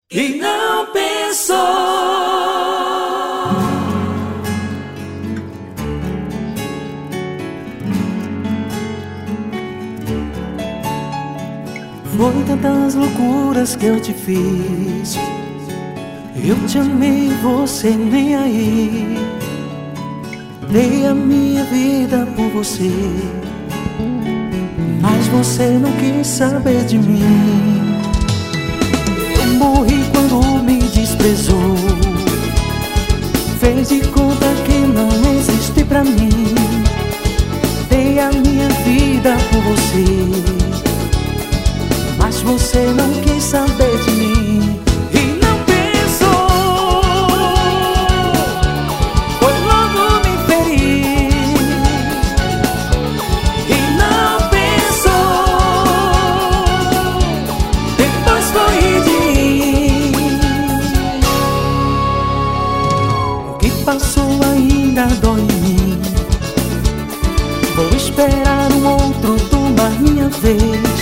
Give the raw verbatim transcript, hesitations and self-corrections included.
E não pensou. Foi tantas loucuras que eu te fiz. Eu te amei, você nem aí. Dei a minha vida por você, mas você não quis saber de mim. Eu morri quando me desprezou, fez de conta que não existe pra mim. Dei a minha vida por você, mas você não quis saber de mim. E não pensou, foi logo me ferir. E não pensou, depois foi de mim. O que passou ainda dói em mim. Vou esperar um outro tomar minha vez.